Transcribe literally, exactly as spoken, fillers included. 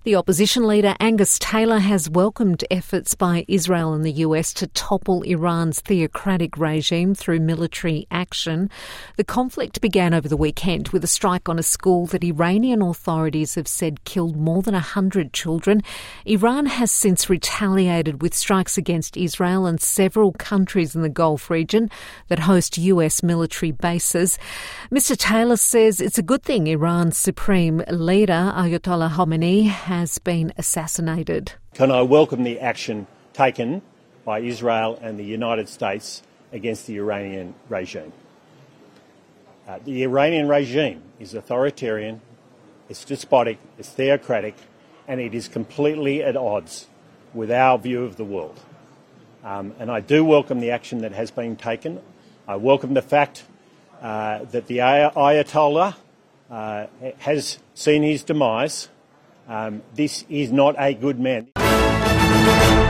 The opposition leader Angus Taylor has welcomed efforts by Israel and the U S to topple Iran's theocratic regime through military action. The conflict began over the weekend with a strike on a school that Iranian authorities have said killed more than one hundred children. Iran has since retaliated with strikes against Israel and several countries in the Gulf region that host U S military bases. Mister Taylor says it's a good thing Iran's supreme leader, Ayatollah Khamenei, has been assassinated. Can I welcome the action taken by Israel and the United States against the Iranian regime? Uh, the Iranian regime is authoritarian, it's despotic, it's theocratic, and it is completely at odds with our view of the world. Um, and I do welcome the action that has been taken. I welcome the fact uh, that the Ayatollah uh, has seen his demise. Um, this is not a good man.